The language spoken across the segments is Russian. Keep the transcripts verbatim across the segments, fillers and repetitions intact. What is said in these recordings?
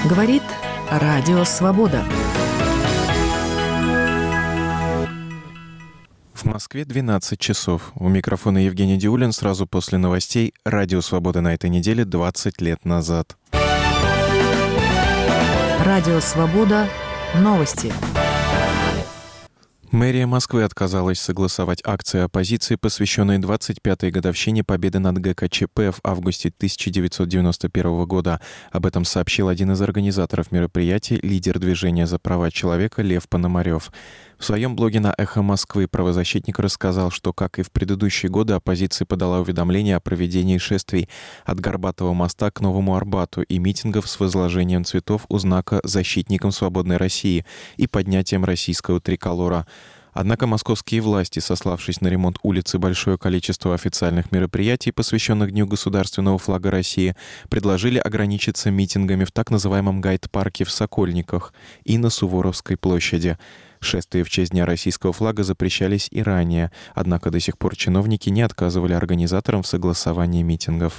Говорит Радио Свобода. В Москве двенадцать часов. У микрофона Евгений Диулин. Сразу после новостей «Радио Свобода» на этой неделе двадцать лет назад. Радио Свобода. Новости. Мэрия Москвы отказалась согласовать акции оппозиции, посвященные двадцать пятой годовщине победы над гэ ка че пэ в августе тысяча девятьсот девяносто первого года. Об этом сообщил один из организаторов мероприятия, лидер движения за права человека Лев Пономарев. В своем блоге на «Эхо Москвы» правозащитник рассказал, что, как и в предыдущие годы, оппозиция подала уведомление о проведении шествий от Горбатого моста к Новому Арбату и митингов с возложением цветов у знака «Защитникам свободной России» и поднятием российского триколора. Однако московские власти, сославшись на ремонт улиц и большое количество официальных мероприятий, посвященных Дню государственного флага России, предложили ограничиться митингами в так называемом гайд-парке в Сокольниках и на Суворовской площади. Шествия в честь Дня российского флага запрещались и ранее, однако до сих пор чиновники не отказывали организаторам в согласовании митингов.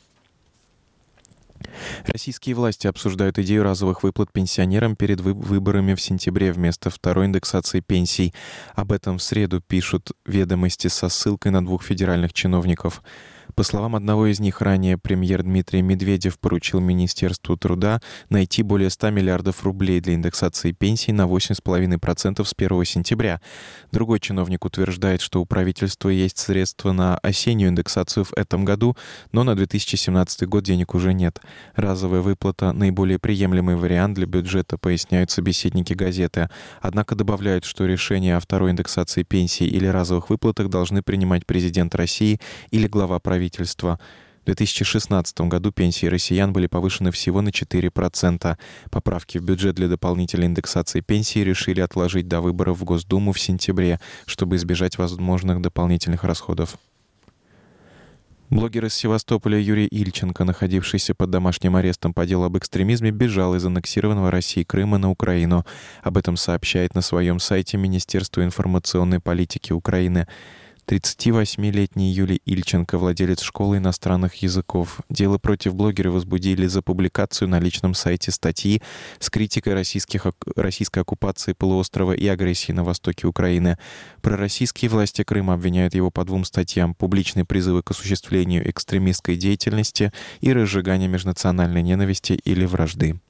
Российские власти обсуждают идею разовых выплат пенсионерам перед выборами в сентябре вместо второй индексации пенсий. Об этом в среду пишут «Ведомости» со ссылкой на двух федеральных чиновников. По словам одного из них, ранее премьер Дмитрий Медведев поручил Министерству труда найти более ста миллиардов рублей для индексации пенсий на восемь целых пять десятых процента с первого сентября. Другой чиновник утверждает, что у правительства есть средства на осеннюю индексацию в этом году, но на две тысячи семнадцатый год денег уже нет. Разовая выплата — наиболее приемлемый вариант для бюджета, поясняют собеседники газеты. Однако добавляют, что решение о второй индексации пенсий или разовых выплатах должны принимать президент России или глава правительства. В две тысячи шестнадцатом году пенсии россиян были повышены всего на четыре процента. Поправки в бюджет для дополнительной индексации пенсии решили отложить до выборов в Госдуму в сентябре, чтобы избежать возможных дополнительных расходов. Блогер из Севастополя Юрий Ильченко, находившийся под домашним арестом по делу об экстремизме, бежал из аннексированного Россией Крыма на Украину. Об этом сообщает на своем сайте Министерство информационной политики Украины. тридцативосьмилетний Юрий Ильченко, владелец школы иностранных языков. Дело против блогера возбудили за публикацию на личном сайте статьи с критикой российских, российской оккупации полуострова и агрессии на востоке Украины. Пророссийские власти Крыма обвиняют его по двум статьям: публичные призывы к осуществлению экстремистской деятельности и разжигание межнациональной ненависти или вражды.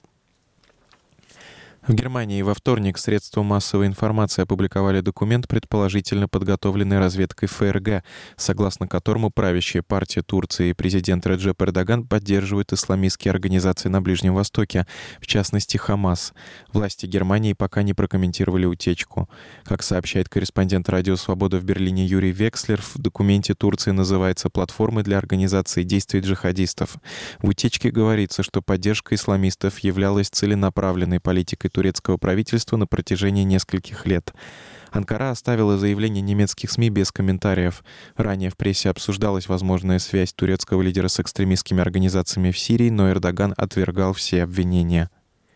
В Германии во вторник средства массовой информации опубликовали документ, предположительно подготовленный разведкой эф эр гэ, согласно которому правящая партия Турции и президент Реджеп Эрдоган поддерживают исламистские организации на Ближнем Востоке, в частности Хамас. Власти Германии пока не прокомментировали утечку. Как сообщает корреспондент «Радио Свобода» в Берлине Юрий Векслер, в документе Турции называется платформой для организации действий джихадистов. В утечке говорится, что поддержка исламистов являлась целенаправленной политикой турецкого правительства на протяжении нескольких лет. Анкара оставила заявление немецких СМИ без комментариев. Ранее в прессе обсуждалась возможная связь турецкого лидера с экстремистскими организациями в Сирии, но Эрдоган отвергал все обвинения.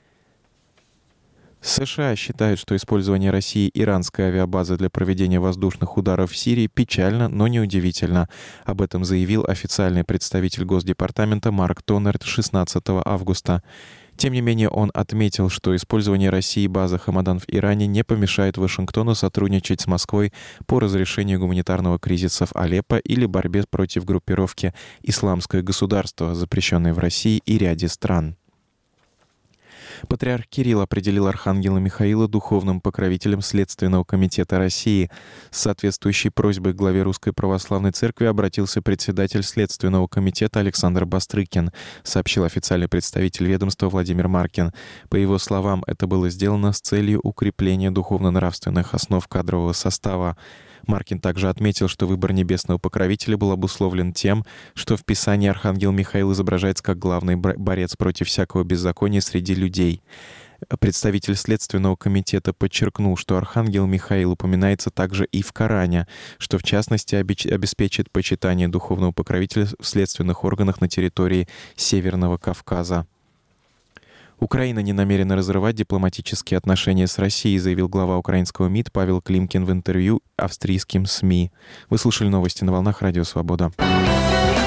США считают, что использование России иранской авиабазы для проведения воздушных ударов в Сирии печально, но неудивительно. Об этом заявил официальный представитель Госдепартамента Марк Тоннер шестнадцатого августа. Тем не менее, он отметил, что использование России базы Хамадан в Иране не помешает Вашингтону сотрудничать с Москвой по разрешению гуманитарного кризиса в Алеппо или борьбе против группировки «Исламское государство», запрещенной в России и ряде стран. Патриарх Кирилл определил архангела Михаила духовным покровителем Следственного комитета России. С соответствующей просьбой к главе Русской Православной Церкви обратился председатель Следственного комитета Александр Бастрыкин, сообщил официальный представитель ведомства Владимир Маркин. По его словам, это было сделано с целью укрепления духовно-нравственных основ кадрового состава. Маркин также отметил, что выбор небесного покровителя был обусловлен тем, что в Писании архангел Михаил изображается как главный борец против всякого беззакония среди людей. Представитель Следственного комитета подчеркнул, что архангел Михаил упоминается также и в Коране, что в частности обеспечит почитание духовного покровителя в следственных органах на территории Северного Кавказа. Украина не намерена разрывать дипломатические отношения с Россией, заявил глава украинского МИД Павел Климкин в интервью австрийским СМИ. Вы слушали новости на волнах Радио Свобода.